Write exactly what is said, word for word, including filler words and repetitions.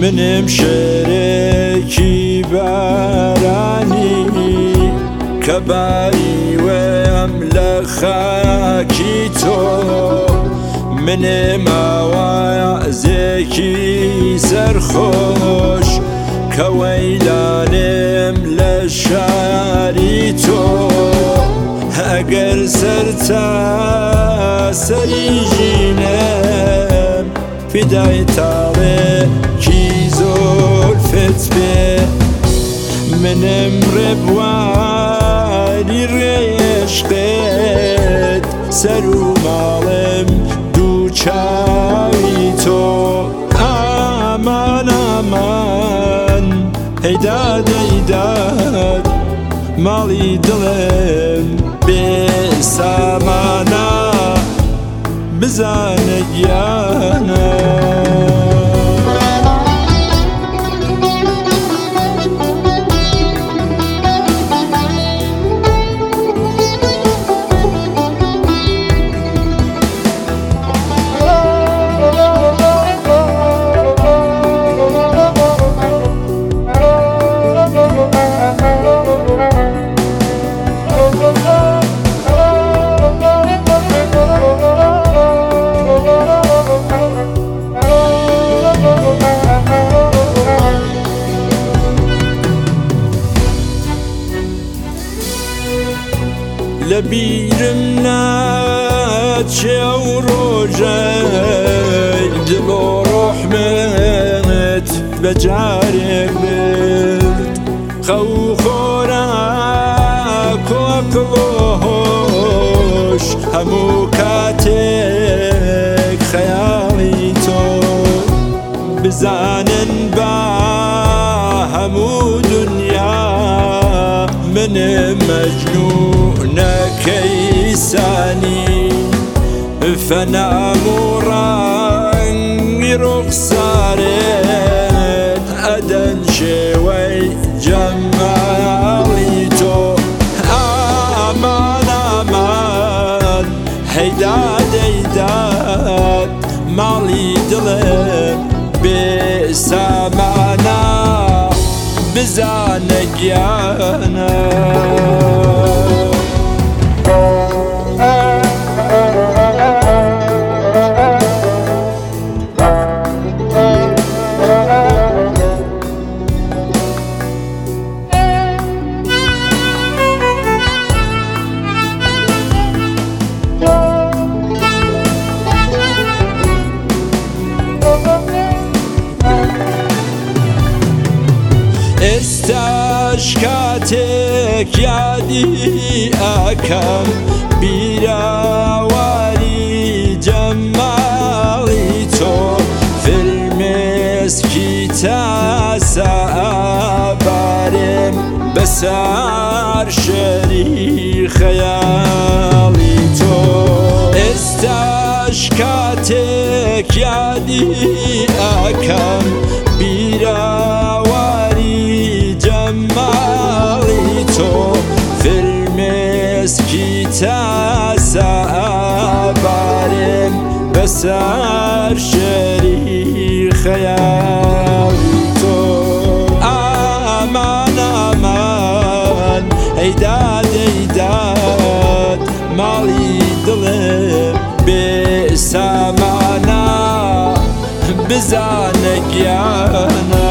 منم شريكي باراني كباري واملخاكي تو منم اوازيكي سرخوش كويلانم لشاري تو اگر سرتا سريجينم فداي تاوي كي زولفت بي منم ربواني ريشقت سرو مالم دو چاوي تو امان امان هيداد هيداد مالي دلم بسامانا بزانه گیانه لبيرم ناتشي وروجي دلو روح مت بجارك برد خو خوراك وقلوش همو كاتك خيالي تو بزانن با همو دنيا من مجنون كيساني فنام راني رخصارت أدن شوي جمالي تو أمان أمان هيداد هيداد مالي دلم بسامانا بزانه گیانه استشكاتك يادي أكم براواري جمالي تو في المسكي تاسع بارم بسار شري خيالي تو استشكاتك يادي أكم براواري جمالي تو في المسكي تاسع بارم بسار شري خيالي تو امان امان هيداد هيداد مالي دلم بسامانا بزانه گیانه